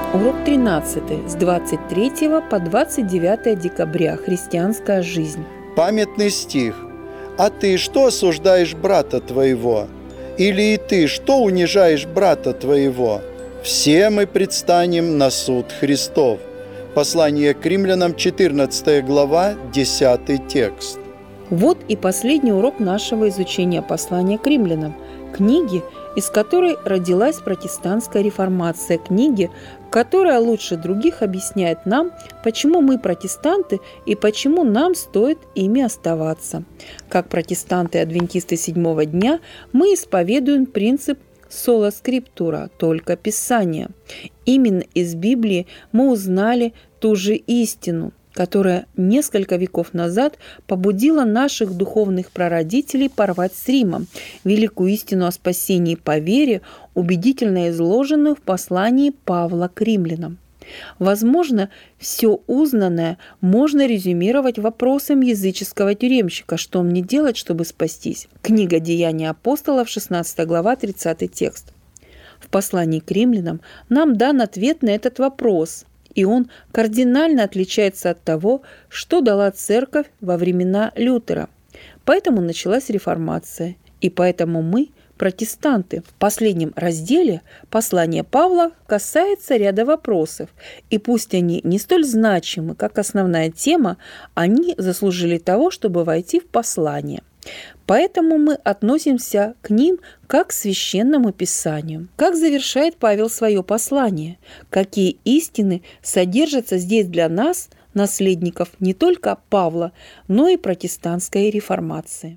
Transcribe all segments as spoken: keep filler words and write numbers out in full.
Урок тринадцатый. С двадцать третьего по двадцать девятое декабря. Христианская жизнь. Памятный стих. «А ты что осуждаешь брата твоего? Или и ты что унижаешь брата твоего? Все мы предстанем на суд Христов». Послание к Римлянам, четырнадцатая глава, десятый текст. Вот и последний урок нашего изучения послания к Римлянам, книги, из которой родилась протестантская реформация, книги, которая лучше других объясняет нам, почему мы протестанты и почему нам стоит ими оставаться. Как протестанты-адвентисты седьмого дня мы исповедуем принцип «соло скриптура», только Писание. Именно из Библии мы узнали ту же истину, которая несколько веков назад побудила наших духовных прародителей порвать с Римом, великую истину о спасении по вере, убедительно изложенную в послании Павла к римлянам. Возможно, все узнанное можно резюмировать вопросом языческого тюремщика: что мне делать, чтобы спастись? Книга «Деяния апостолов», шестнадцатая глава, тридцатый текст. В послании к римлянам нам дан ответ на этот вопрос, и он кардинально отличается от того, что дала церковь во времена Лютера. Поэтому началась реформация, и поэтому мы протестанты. В последнем разделе послание Павла касается ряда вопросов, и пусть они не столь значимы, как основная тема, они заслужили того, чтобы войти в послание. Поэтому мы относимся к ним как к священному писанию. Как завершает Павел свое послание? Какие истины содержатся здесь для нас, наследников не только Павла, но и протестантской реформации?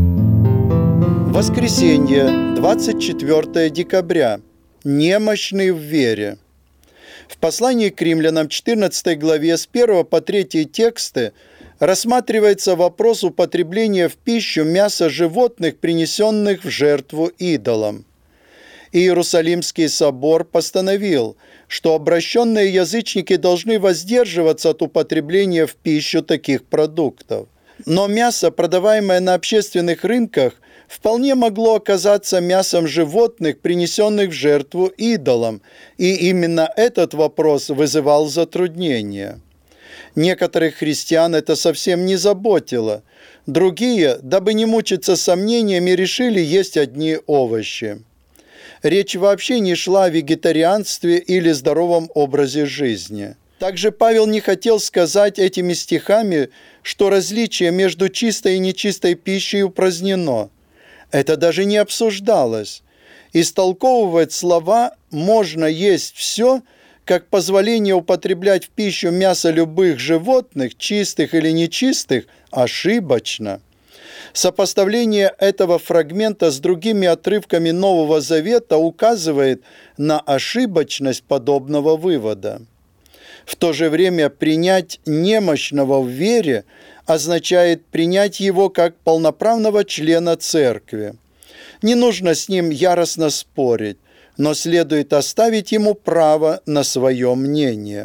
Воскресенье, двадцать четвёртое декабря. Немощный в вере. В послании к Римлянам, четырнадцатой главе, с первого по третий тексты рассматривается вопрос употребления в пищу мяса животных, принесенных в жертву идолам. Иерусалимский собор постановил, что обращенные язычники должны воздерживаться от употребления в пищу таких продуктов. Но мясо, продаваемое на общественных рынках, вполне могло оказаться мясом животных, принесенных в жертву идолам, и именно этот вопрос вызывал затруднения. Некоторых христиан это совсем не заботило. Другие, дабы не мучиться сомнениями, решили есть одни овощи. Речь вообще не шла о вегетарианстве или здоровом образе жизни. Также Павел не хотел сказать этими стихами, что различие между чистой и нечистой пищей упразднено. Это даже не обсуждалось. Истолковывать слова «можно есть все», как позволение употреблять в пищу мясо любых животных, чистых или нечистых, ошибочно. Сопоставление этого фрагмента с другими отрывками Нового Завета указывает на ошибочность подобного вывода. В то же время принять немощного в вере означает принять его как полноправного члена церкви. Не нужно с ним яростно спорить, но следует оставить ему право на свое мнение.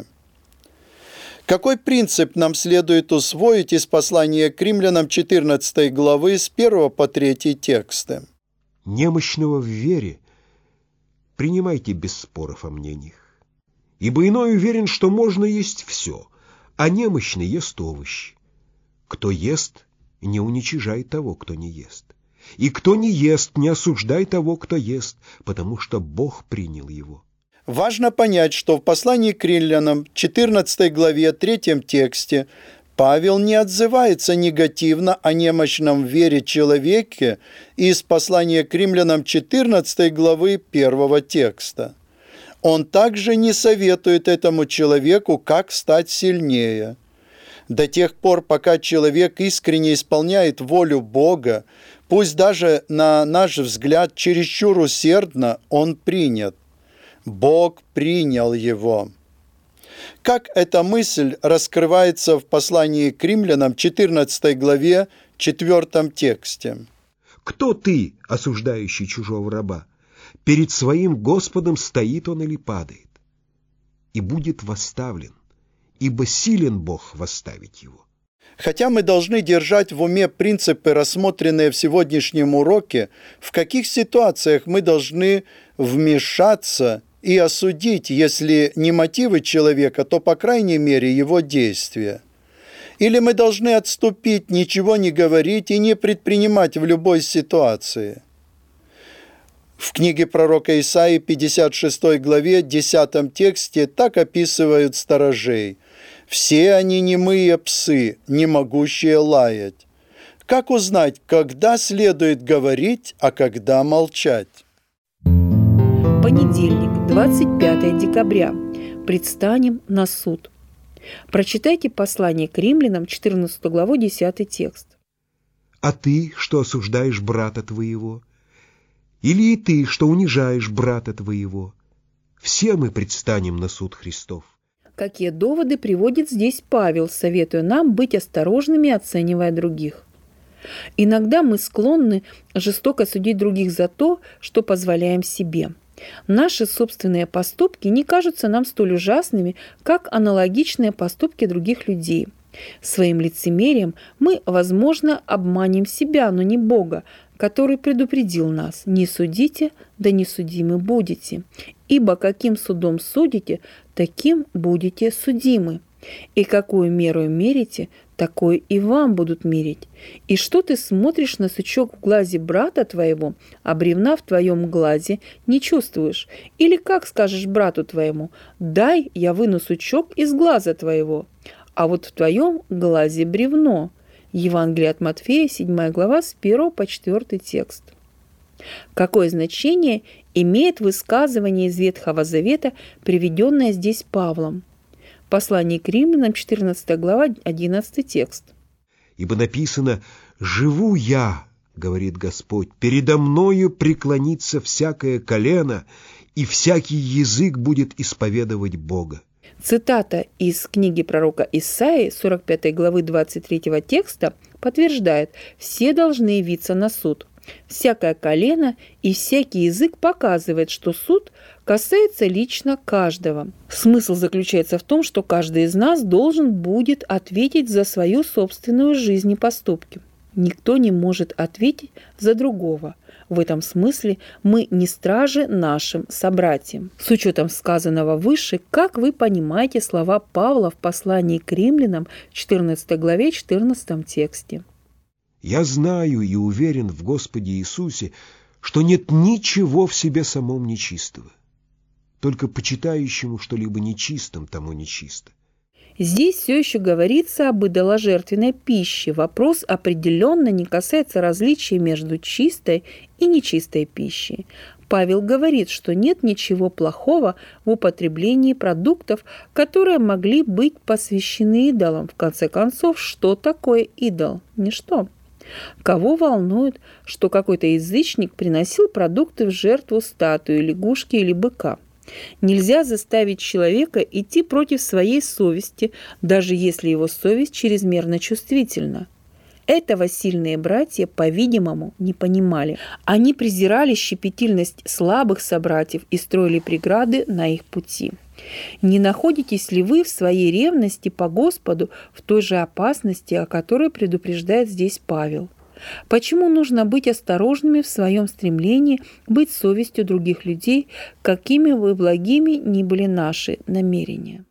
Какой принцип нам следует усвоить из послания к Римлянам четырнадцатой главы с первого по третий тексты? Немощного в вере принимайте без споров о мнениях, ибо иной уверен, что можно есть все, а немощный ест овощи. Кто ест, не уничижай того, кто не ест. И кто не ест, не осуждай того, кто ест, потому что Бог принял его. Важно понять, что в послании к Римлянам, четырнадцатой главе, третьем тексте, Павел не отзывается негативно о немощном в вере человеке из послания к Римлянам четырнадцатой главы первого текста. Он также не советует этому человеку, как стать сильнее. До тех пор, пока человек искренне исполняет волю Бога, пусть даже, на наш взгляд, чересчур усердно, он принят. Бог принял его. Как эта мысль раскрывается в послании к Римлянам, четырнадцатой главе, четвёртом тексте? «Кто ты, осуждающий чужого раба? Перед своим Господом стоит он или падает, и будет восставлен, ибо силен Бог восставить его». Хотя мы должны держать в уме принципы, рассмотренные в сегодняшнем уроке, в каких ситуациях мы должны вмешаться и осудить, если не мотивы человека, то, по крайней мере, его действия. Или мы должны отступить, ничего не говорить и не предпринимать в любой ситуации. В книге пророка Исаии, пятьдесят шестой главе, десятом тексте, так описывают сторожей. «Все они немые псы, не могущие лаять». Как узнать, когда следует говорить, а когда молчать? Понедельник, двадцать пятое декабря. Предстанем на суд. Прочитайте послание к римлянам, четырнадцатую главу, десятый текст. «А ты, что осуждаешь брата твоего? Или и ты, что унижаешь брата твоего? Все мы предстанем на суд Христов». Какие доводы приводит здесь Павел, советуя нам быть осторожными, оценивая других? Иногда мы склонны жестоко судить других за то, что позволяем себе. Наши собственные поступки не кажутся нам столь ужасными, как аналогичные поступки других людей. Своим лицемерием мы, возможно, обманем себя, но не Бога, который предупредил нас: «Не судите, да не судимы будете, ибо каким судом судите, таким будете судимы. И какую меру мерите, такой и вам будут мерить. И что ты смотришь на сучок в глазе брата твоего, а бревна в твоем глазе не чувствуешь? Или как скажешь брату твоему: дай, я выну сучок из глаза твоего, а вот в твоем глазе бревно». Евангелие от Матфея, седьмая глава, с первого по четвёртый текст. Какое значение имеет высказывание из Ветхого Завета, приведенное здесь Павлом? Послание к римлянам, четырнадцатая глава, одиннадцатый текст. «Ибо написано: «Живу я, — говорит Господь, — передо мною преклонится всякое колено, и всякий язык будет исповедовать Бога». Цитата из книги пророка Исаии, сорок пятой главы, двадцать третьего текста, подтверждает: «Все должны явиться на суд». Всякое колено и всякий язык показывает, что суд касается лично каждого. Смысл заключается в том, что каждый из нас должен будет ответить за свою собственную жизнь и поступки. Никто не может ответить за другого. В этом смысле мы не стражи нашим собратьям. С учетом сказанного выше, как вы понимаете слова Павла в послании к римлянам, четырнадцатой главе, четырнадцатом тексте? «Я знаю и уверен в Господе Иисусе, что нет ничего в себе самом нечистого. Только почитающему что-либо нечистым, тому нечисто». Здесь все еще говорится об идоложертвенной пище. Вопрос определенно не касается различия между чистой и нечистой пищей. Павел говорит, что нет ничего плохого в употреблении продуктов, которые могли быть посвящены идолам. В конце концов, что такое идол? Ничто. Кого волнует, что какой-то язычник приносил продукты в жертву статуи, лягушки или быка? Нельзя заставить человека идти против своей совести, даже если его совесть чрезмерно чувствительна. Этого сильные братья, по-видимому, не понимали. Они презирали щепетильность слабых собратьев и строили преграды на их пути. Не находитесь ли вы в своей ревности по Господу в той же опасности, о которой предупреждает здесь Павел? Почему нужно быть осторожными в своем стремлении быть совестью других людей, какими бы благими ни были наши намерения?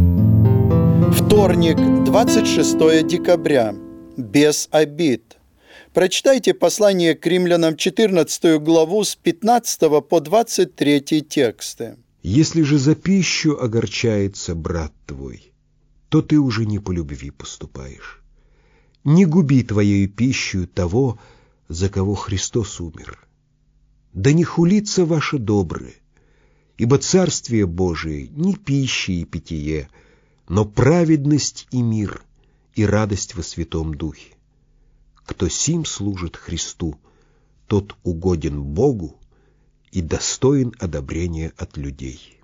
Вторник, двадцать шестое декабря. Без обид. Прочитайте послание к римлянам, четырнадцатую главу, с пятнадцатого по двадцать третий тексты. «Если же за пищу огорчается брат твой, то ты уже не по любви поступаешь. Не губи твоею пищей того, за кого Христос умер. Да не хулится ваше доброе, ибо Царствие Божие не пища и питье, но праведность и мир, и радость во Святом Духе. Кто сим служит Христу, тот угоден Богу и достоин одобрения от людей».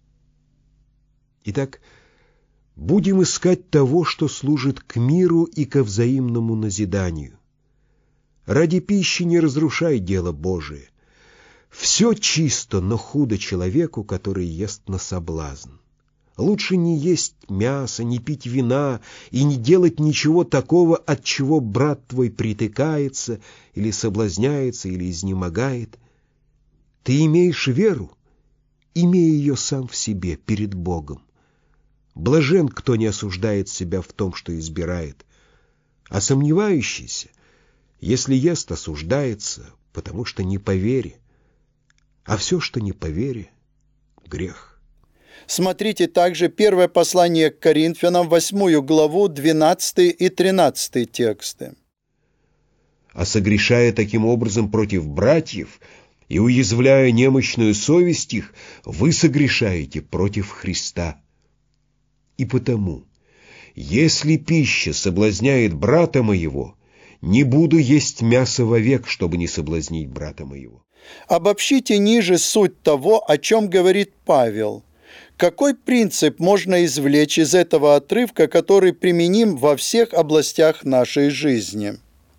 Итак, будем искать того, что служит к миру и ко взаимному назиданию. Ради пищи не разрушай дело Божие. Все чисто, но худо человеку, который ест на соблазн. Лучше не есть мясо, не пить вина и не делать ничего такого, от чего брат твой притыкается или соблазняется или изнемогает. Ты имеешь веру, имея ее сам в себе перед Богом. Блажен, кто не осуждает себя в том, что избирает, а сомневающийся, если ест, осуждается, потому что не по вере, а все, что не по вере, грех. Смотрите также первое послание к Коринфянам, восьмую главу, двенадцатый и тринадцатый тексты. А согрешая таким образом против братьев и уязвляя немощную совесть их, вы согрешаете против Христа. И потому, если пища соблазняет брата моего, не буду есть мясо вовек, чтобы не соблазнить брата моего. Обобщите ниже суть того, о чем говорит Павел. Какой принцип можно извлечь из этого отрывка, который применим во всех областях нашей жизни?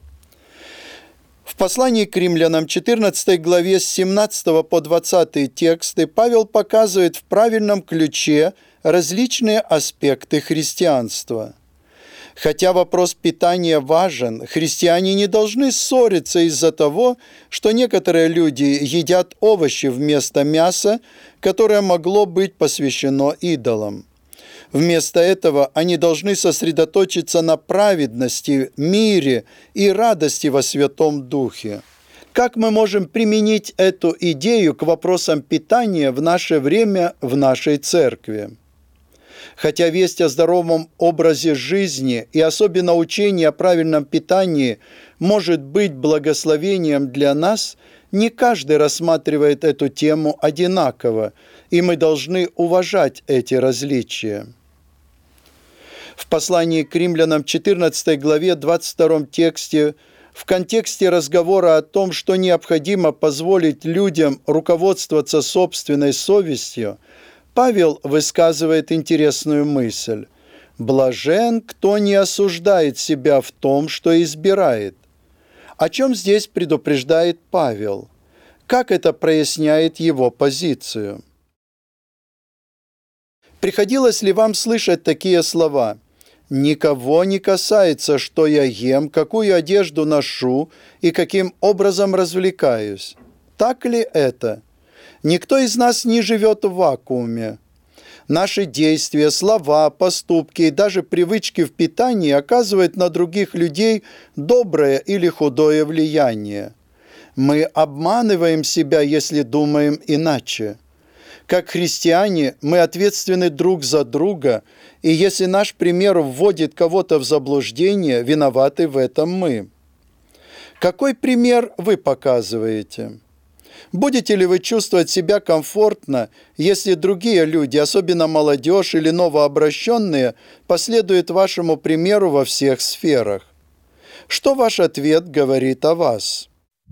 В послании к римлянам, четырнадцатой главе, с семнадцатого по двадцатый тексты, Павел показывает в правильном ключе различные аспекты христианства. Хотя вопрос питания важен, христиане не должны ссориться из-за того, что некоторые люди едят овощи вместо мяса, которое могло быть посвящено идолам. Вместо этого они должны сосредоточиться на праведности, мире и радости во Святом Духе. Как мы можем применить эту идею к вопросам питания в наше время в нашей церкви? Хотя весть о здоровом образе жизни и особенно учение о правильном питании может быть благословением для нас, не каждый рассматривает эту тему одинаково, и мы должны уважать эти различия. В послании к римлянам, четырнадцатой главе, двадцать втором тексте, в контексте разговора о том, что необходимо позволить людям руководствоваться собственной совестью, Павел высказывает интересную мысль. «Блажен, кто не осуждает себя в том, что избирает». О чем здесь предупреждает Павел? Как это проясняет его позицию? Приходилось ли вам слышать такие слова? «Никого не касается, что я ем, какую одежду ношу и каким образом развлекаюсь». Так ли это? Никто из нас не живет в вакууме. Наши действия, слова, поступки и даже привычки в питании оказывают на других людей доброе или худое влияние. Мы обманываем себя, если думаем иначе. Как христиане мы ответственны друг за друга, и если наш пример вводит кого-то в заблуждение, виноваты в этом мы. Какой пример вы показываете? Будете ли вы чувствовать себя комфортно, если другие люди, особенно молодежь или новообращенные, последуют вашему примеру во всех сферах? Что ваш ответ говорит о вас?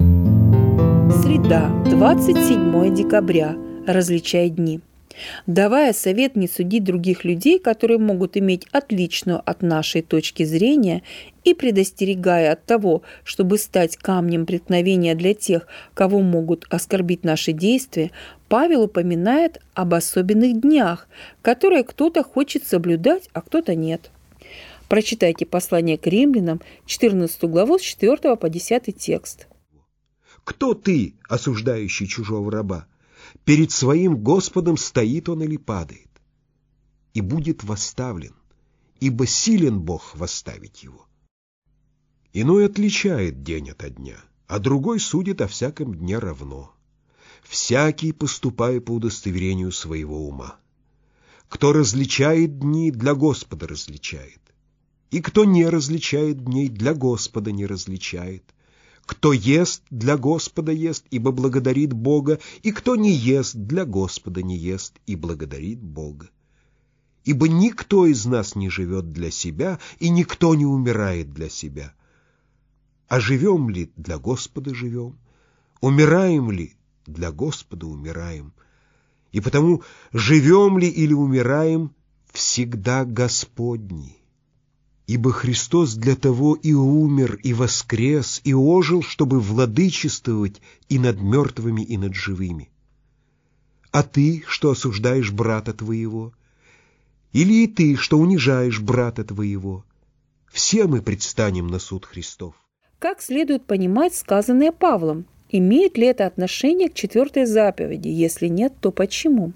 Среда, двадцать седьмое декабря. Различай дни. Давая совет не судить других людей, которые могут иметь отличную от нашей точки зрения, и предостерегая от того, чтобы стать камнем преткновения для тех, кого могут оскорбить наши действия, Павел упоминает об особенных днях, которые кто-то хочет соблюдать, а кто-то нет. Прочитайте послание к римлянам, четырнадцатую главу, с четвёртого по десятый текст. «Кто ты, осуждающий чужого раба? Перед своим Господом стоит он или падает, и будет восставлен, ибо силен Бог восставить его. Иной отличает день ото дня, а другой судит о всяком дне равно. Всякий поступая по удостоверению своего ума. Кто различает дни, для Господа различает, и кто не различает дней, для Господа не различает. Кто ест, для Господа ест, ибо благодарит Бога, и кто не ест, для Господа не ест, и благодарит Бога. Ибо никто из нас не живет для себя, и никто не умирает для себя. А живем ли, для Господа живем, умираем ли, для Господа умираем. И потому живем ли или умираем, всегда Господни. Ибо Христос для того и умер, и воскрес, и ожил, чтобы владычествовать и над мертвыми, и над живыми. А ты, что осуждаешь брата твоего? Или и ты, что унижаешь брата твоего? Все мы предстанем на суд Христов». Как следует понимать сказанное Павлом? Имеет ли это отношение к четвертой заповеди? Если нет, то почему?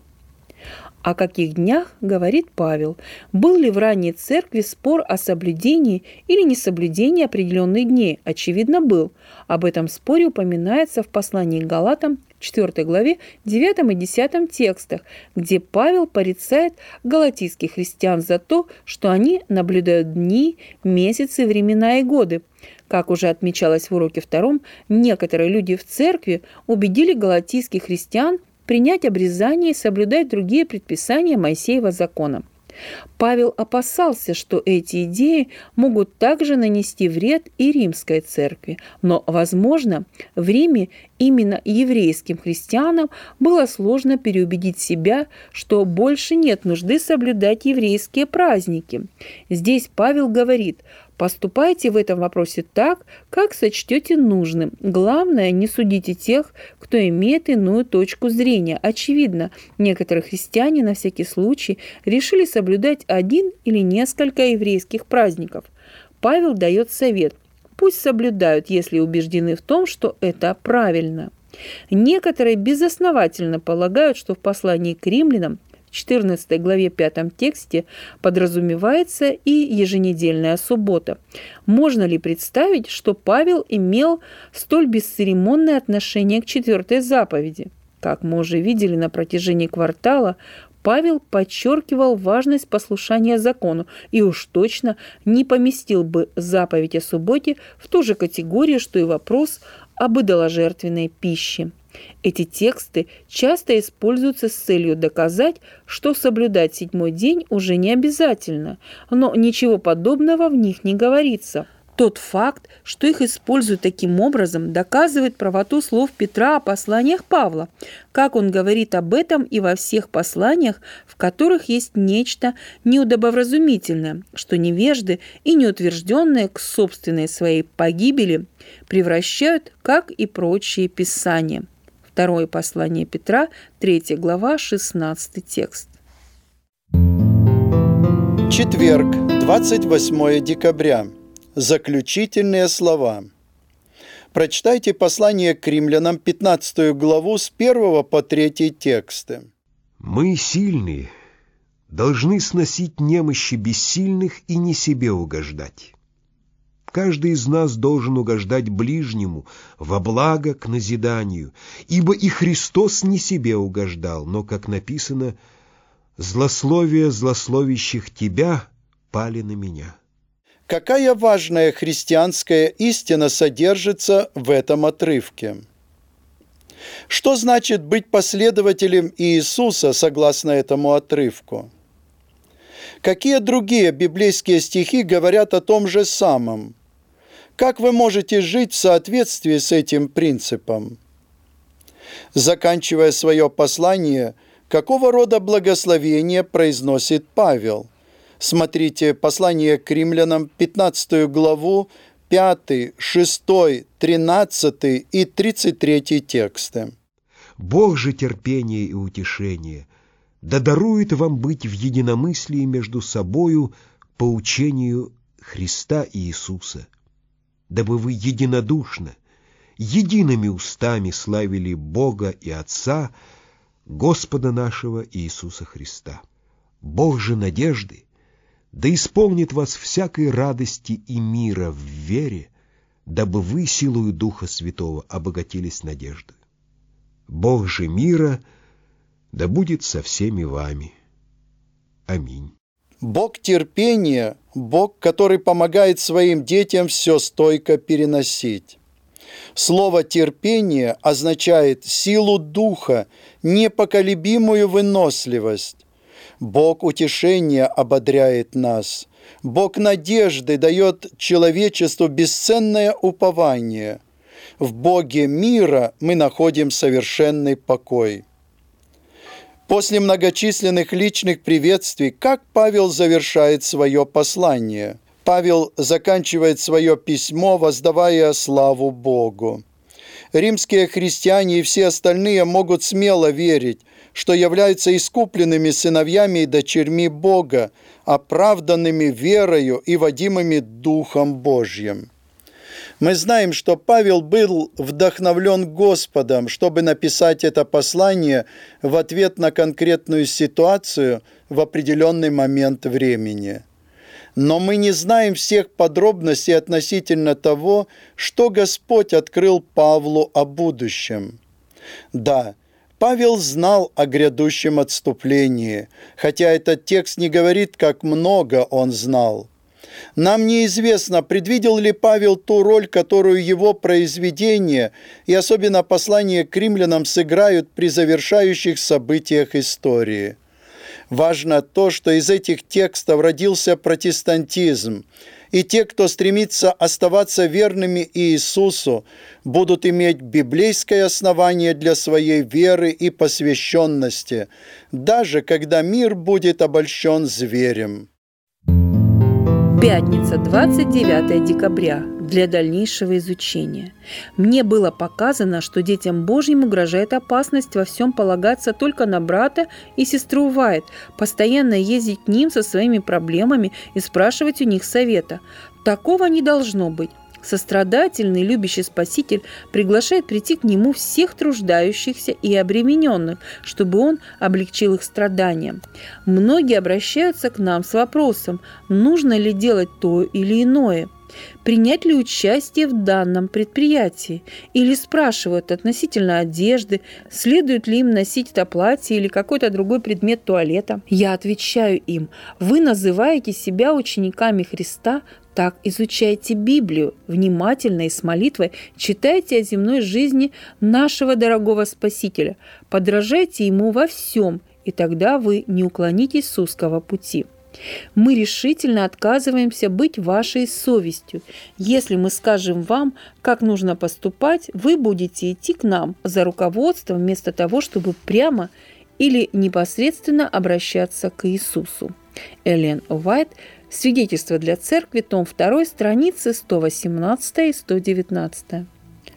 О каких днях говорит Павел? Был ли в ранней церкви спор о соблюдении или несоблюдении определенных дней? Очевидно, был. Об этом споре упоминается в послании к Галатам, четвёртой главе, девятом и десятом текстах, где Павел порицает галатийских христиан за то, что они наблюдают дни, месяцы, времена и годы. Как уже отмечалось в уроке втором, некоторые люди в церкви убедили галатийских христиан принять обрезание и соблюдать другие предписания Моисеева закона. Павел опасался, что эти идеи могут также нанести вред и римской церкви, но, возможно, в Риме именно еврейским христианам было сложно переубедить себя, что больше нет нужды соблюдать еврейские праздники. Здесь Павел говорит: «Поступайте в этом вопросе так, как сочтете нужным. Главное, не судите тех, кто имеет иную точку зрения». Очевидно, некоторые христиане на всякий случай решили соблюдать один или несколько еврейских праздников. Павел дает совет: пусть соблюдают, если убеждены в том, что это правильно. Некоторые безосновательно полагают, что в послании к римлянам в четырнадцатой главе пятом тексте подразумевается и еженедельная суббота. Можно ли представить, что Павел имел столь бесцеремонное отношение к четвертой заповеди? Как мы уже видели на протяжении квартала, Павел подчеркивал важность послушания закону и уж точно не поместил бы заповедь о субботе в ту же категорию, что и вопрос об идоложертвенной пище. Эти тексты часто используются с целью доказать, что соблюдать седьмой день уже не обязательно, но ничего подобного в них не говорится. Тот факт, что их используют таким образом, доказывает правоту слов Петра о посланиях Павла, как он говорит об этом и во всех посланиях, в которых есть нечто неудобовразумительное, что невежды и неутвержденные к собственной своей погибели превращают, как и прочие писания. Второе послание Петра, третья глава, шестнадцатый текст. Четверг, двадцать восьмое декабря. Заключительные слова. Прочитайте послание к римлянам, пятнадцатую главу, с первого по третий тексты. «Мы, сильные, должны сносить немощи бессильных и не себе угождать. Каждый из нас должен угождать ближнему во благо к назиданию, ибо и Христос не себе угождал, но, как написано, «Злословие злословящих тебя пали на меня». Какая важная христианская истина содержится в этом отрывке? Что значит быть последователем Иисуса согласно этому отрывку? Какие другие библейские стихи говорят о том же самом? Как вы можете жить в соответствии с этим принципом? Заканчивая свое послание, какого рода благословение произносит Павел? Смотрите послание к римлянам, пятнадцатую главу, пятый, шестой, тринадцатый и тридцать третий тексты. «Бог же терпения и утешения да дарует вам быть в единомыслии между собою по учению Христа Иисуса, дабы вы единодушно, едиными устами славили Бога и Отца, Господа нашего Иисуса Христа. Бог же надежды да исполнит вас всякой радости и мира в вере, дабы вы силою Духа Святого обогатились надеждой. Бог же мира да будет со всеми вами. Аминь». Бог терпения, Бог, который помогает своим детям все стойко переносить. Слово «терпение» означает силу духа, непоколебимую выносливость. Бог утешения ободряет нас. Бог надежды дает человечеству бесценное упование. В Боге мира мы находим совершенный покой. После многочисленных личных приветствий, как Павел завершает свое послание? Павел заканчивает свое письмо, воздавая славу Богу. Римские христиане и все остальные могут смело верить, что являются искупленными сыновьями и дочерьми Бога, оправданными верою и водимыми Духом Божьим. Мы знаем, что Павел был вдохновлен Господом, чтобы написать это послание в ответ на конкретную ситуацию в определенный момент времени. Но мы не знаем всех подробностей относительно того, что Господь открыл Павлу о будущем. Да, Павел знал о грядущем отступлении, хотя этот текст не говорит, как много он знал. Нам неизвестно, предвидел ли Павел ту роль, которую его произведения и особенно послание к римлянам сыграют при завершающих событиях истории. Важно то, что из этих текстов родился протестантизм, и те, кто стремится оставаться верными Иисусу, будут иметь библейское основание для своей веры и посвященности, даже когда мир будет обольщен зверем. Пятница, двадцать девятое декабря. Для дальнейшего изучения. Мне было показано, что детям Божьим угрожает опасность во всем полагаться только на брата и сестру Уайт, постоянно ездить к ним со своими проблемами и спрашивать у них совета. Такого не должно быть. Сострадательный, любящий Спаситель приглашает прийти к Нему всех труждающихся и обремененных, чтобы Он облегчил их страдания. Многие обращаются к нам с вопросом, нужно ли делать то или иное, принять ли участие в данном предприятии, или спрашивают относительно одежды, следует ли им носить это платье или какой-то другой предмет туалета. Я отвечаю им, вы называете себя учениками Христа, так изучайте Библию, внимательно и с молитвой читайте о земной жизни нашего дорогого Спасителя, подражайте Ему во всем, и тогда вы не уклонитесь с узкого пути. Мы решительно отказываемся быть вашей совестью. Если мы скажем вам, как нужно поступать, вы будете идти к нам за руководством вместо того, чтобы прямо или непосредственно обращаться к Иисусу. Эллен Уайт. Свидетельство для церкви, том два, страницы сто восемнадцать и сто девятнадцать.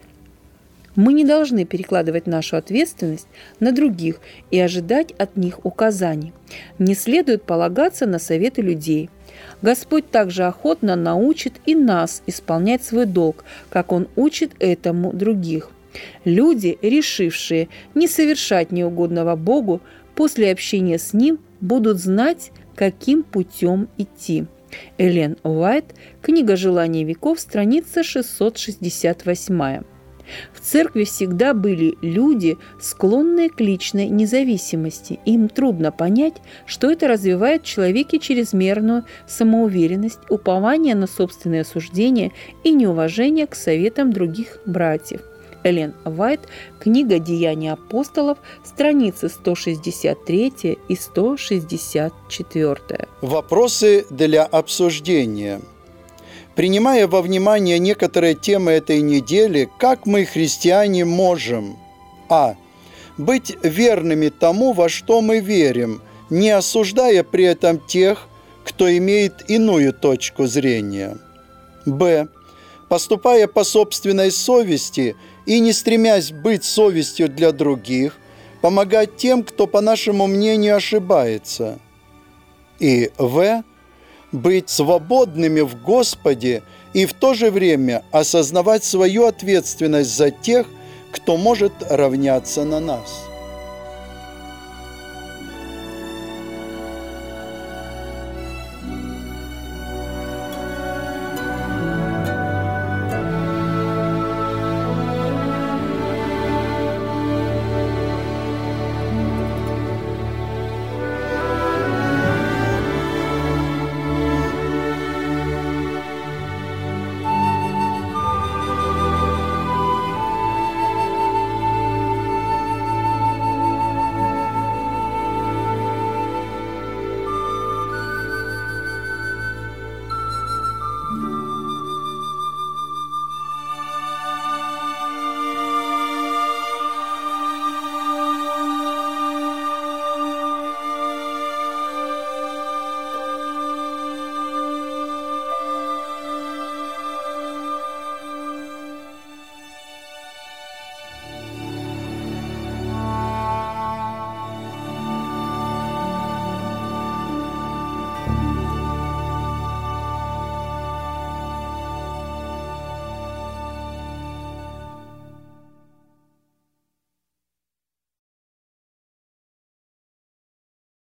Мы не должны перекладывать нашу ответственность на других и ожидать от них указаний. Не следует полагаться на советы людей. Господь также охотно научит и нас исполнять свой долг, как Он учит этому других. Люди, решившие не совершать неугодного Богу, после общения с Ним будут знать, каким путем идти. Эллен Уайт, книга «Желание веков», страница шестьсот шестьдесят восемь. В церкви всегда были люди, склонные к личной независимости. Им трудно понять, что это развивает в человеке чрезмерную самоуверенность, упование на собственные суждения и неуважение к советам других братьев. Эллен Уайт, книга «Деяния апостолов», страницы сто шестьдесят три и сто шестьдесят четыре. Вопросы для обсуждения. Принимая во внимание некоторые темы этой недели, как мы, христиане, можем а. быть верными тому, во что мы верим, не осуждая при этом тех, кто имеет иную точку зрения, б. поступая по собственной совести и не стремясь быть совестью для других, помогать тем, кто, по нашему мнению, ошибается. И в. быть свободными в Господе и в то же время осознавать свою ответственность за тех, кто может равняться на нас.